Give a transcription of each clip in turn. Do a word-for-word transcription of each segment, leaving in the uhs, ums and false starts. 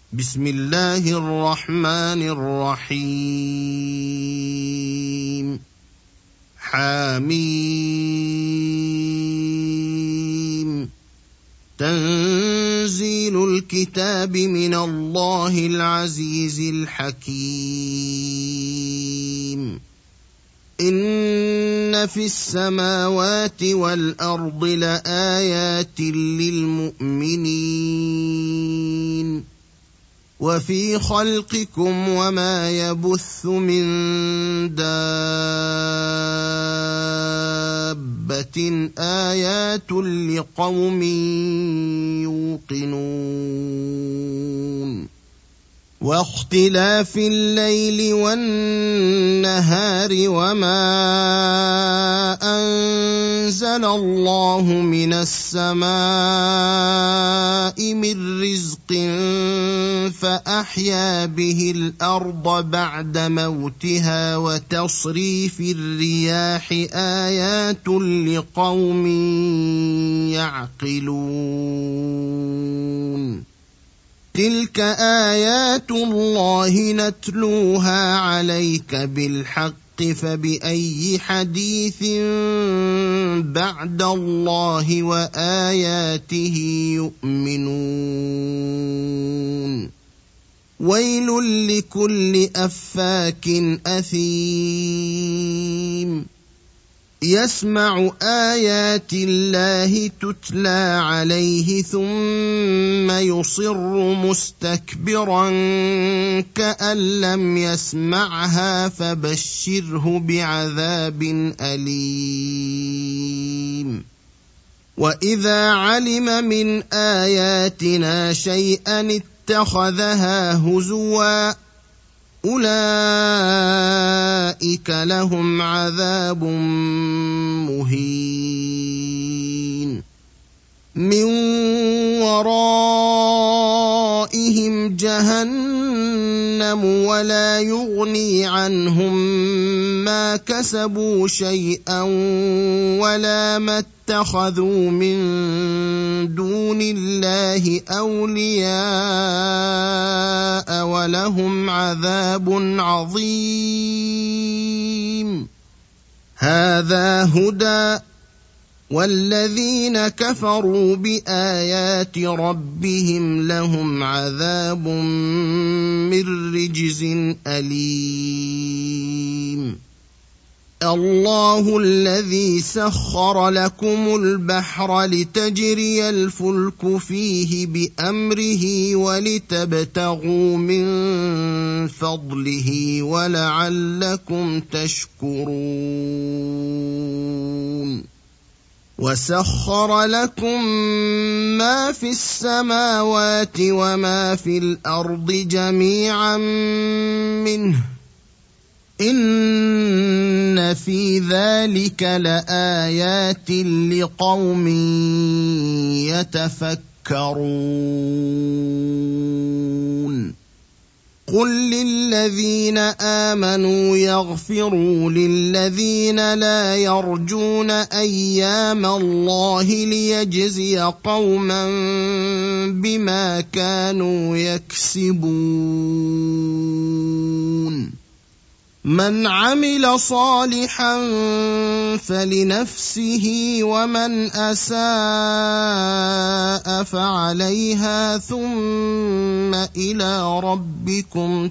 بسم الله الرحمن الرحيم حميم تنزيل الكتاب من الله العزيز الحكيم إن في السماوات والأرض لآيات للمؤمنين وفي خلقكم وما يبث من دابة آيات لقوم يوقنون واختلاف الليل والنهار وما أنزل الله من السماء من رزق فأحيا به الأرض بعد موتها وتصريف الرياح آيات لقوم يعقلون تلك آيات الله نتلوها عليك بالحق فبأي حديث بعد الله وآياته يؤمنون ويل لكل أفاك أثيم يسمع آيات الله تتلى عليه ثم يصر مستكبرا كأن لم يسمعها فبشره بعذاب أليم وإذا علم من آياتنا شيئا اتخذها هزوا أولئك لهم عذاب مهين من ورائهم جهنم ولا يغني عنهم ما كسبوا شيئا ولا ما اتخذوا من دون الله أولياء ولهم عذاب عظيم هذا هدى والذين كفروا بآيات ربهم لهم عذاب من رجز أليم الله الذي سخر لكم البحر لتجري الفلك فيه بأمره ولتبتغوا من فضله ولعلكم تشكرون وسخر لكم ما في السماوات وما في الأرض جميعا منه إن في ذلك لآيات لقوم يتفكرون قل للذين آمنوا يغفروا للذين لا يرجون أيام الله ليجزي قوما بما كانوا يكسبون من عمل صالحا فلنفسه ومن أساء فعليها ثم إلى ربكم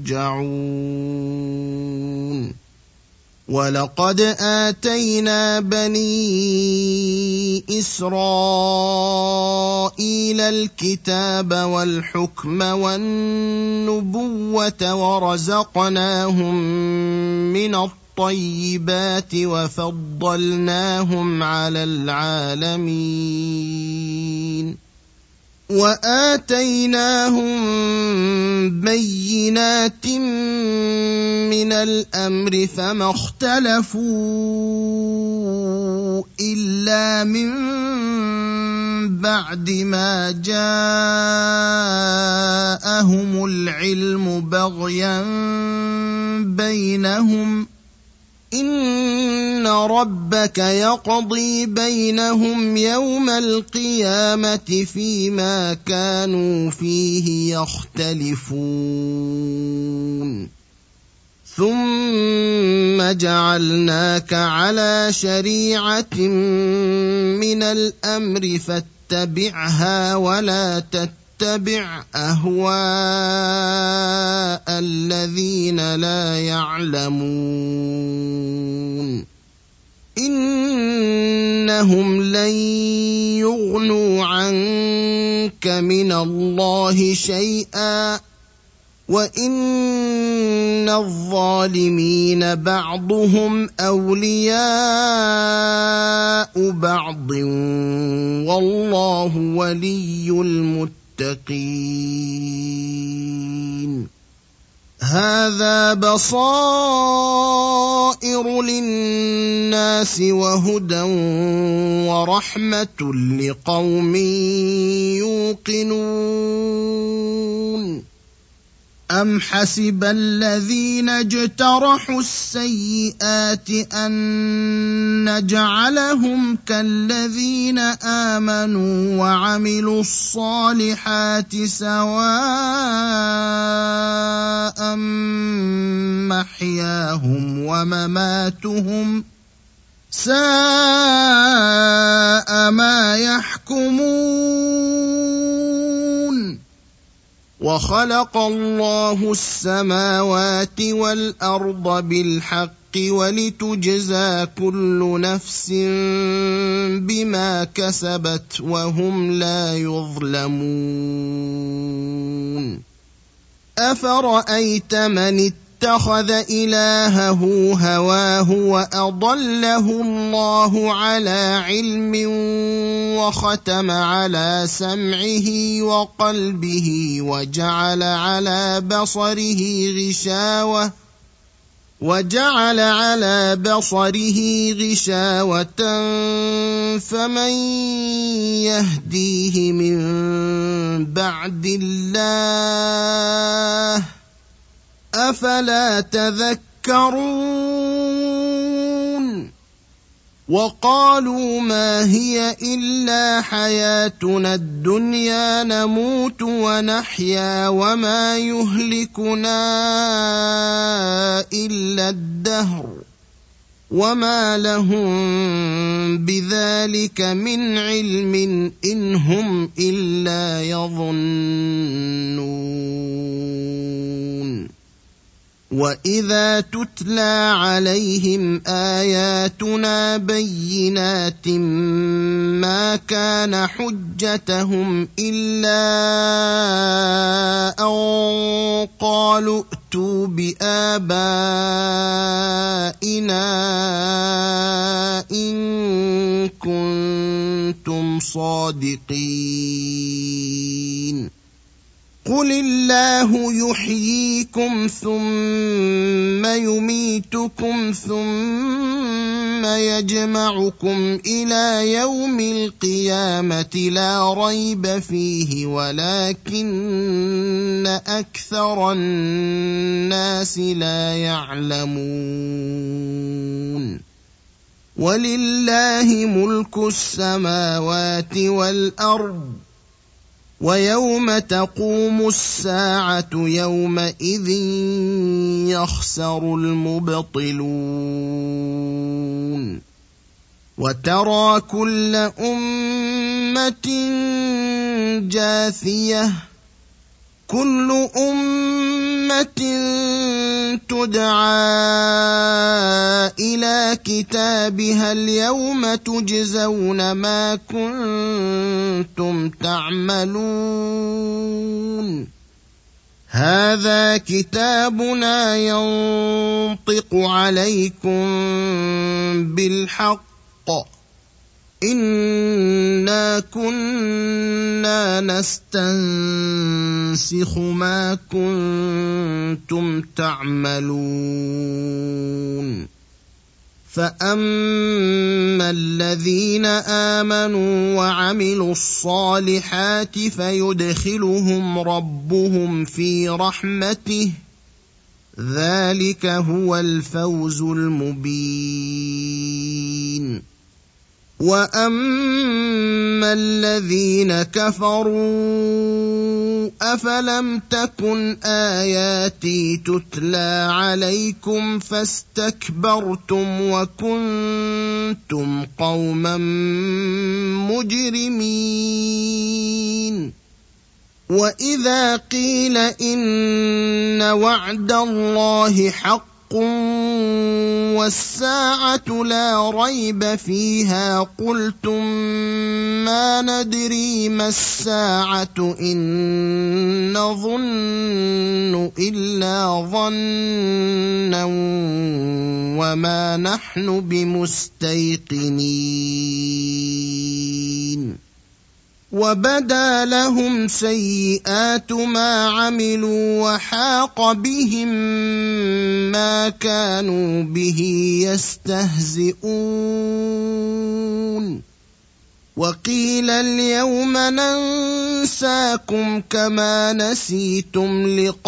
ترجعون ولقد آتينا بني إسرائيل الكتاب والحكم والنبوة ورزقناهم من الطيبات وفضلناهم على العالمين وآتيناهم بينات من الأمر فما اختلفوا إلا من بعد ما جاءهم العلم بغيا بينهم إن ربك يقضي بينهم يوم القيامة فيما كانوا فيه يختلفون ثم جعلناك على شريعة من الأمر فاتبعها ولا تتبع أهواء الذين لا يعلمون إنهم لن يغنوا عنك من الله شيئا وإن الظالمين بعضهم أولياء بعض والله ولي المتقين هذا بصائر للناس وهدى ورحمة لقوم يوقنون أم حسب الذين اجترحوا السيئات أن نجعلهم كالذين آمنوا وعملوا الصالحات سواء محياهم ومماتهم ساء ما يحكمون وخلق الله السماوات والأرض بالحق ولتجزى كل نفس بما كسبت وهم لا يظلمون أفرأيت من اتخذ إلهه هواه وأضله الله على علم وختم على سمعه وقلبه وجعل على بصره غشاوة وجعل على بصره غشاوة فمن يهديه من بعد الله أفلا تذكرون وقالوا ما هي إلا حياتنا الدنيا نموت ونحيا وما يهلكنا إلا الدهر وما لهم بذلك من علم إن هم إلا يظنون وإذا تتلى عليهم آياتنا بينات ما كان حجتهم إلا أن قالوا ائتوا بآبائنا إن كنتم صادقين قل الله يحييكم ثم يميتكم ثم يجمعكم إلى يوم القيامة لا ريب فيه ولكن أكثر الناس لا يعلمون ولله ملك السماوات والأرض ويوم تقوم الساعة يومئذ يخسر المبطلون وترى كل أمة جاثية كل أمة تدعى إلى كتابها اليوم تجزون ما كنتم تعملون هذا كتابنا ينطق عليكم بالحق إنا كنا نستنسخ ما كنتم تعملون فأما الذين آمنوا وعملوا الصالحات فيدخلهم ربهم في رحمته ذلك هو الفوز المبين. وأما الذين كفروا أفلم تكن آياتي تتلى عليكم فاستكبرتم وكنتم قوما مجرمين. وإذا قيل إن وعد الله حق والساعة لا ريب فيها قلتم ما ندري ما الساعة إن نظن إلا ظنا وما نحن بمستيقنين. وبدا لهم سيئات ما عملوا وحاق بهم ما كانوا به يستهزئون. وقيل اليوم ننساكم كما نسيتم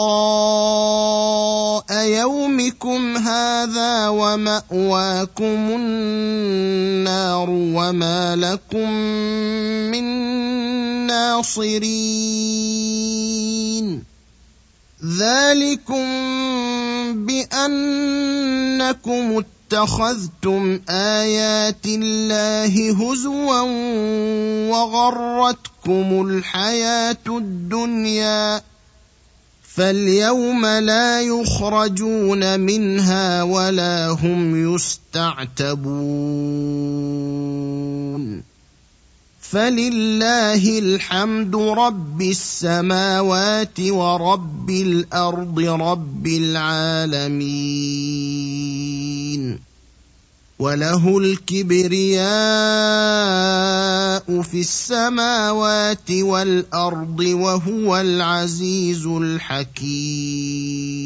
لقاء يومكم هذا ومأواكم النار وما لكم من ناصرين. ذلكم بأنكم اتخذتم آيات الله هزوا وغرتكم الحياة الدنيا فاليوم لا يخرجون منها ولا هم يستعتبون. فلله الحمد رب السماوات ورب الأرض رب العالمين. وله الكبرياء في السماوات والأرض وهو العزيز الحكيم.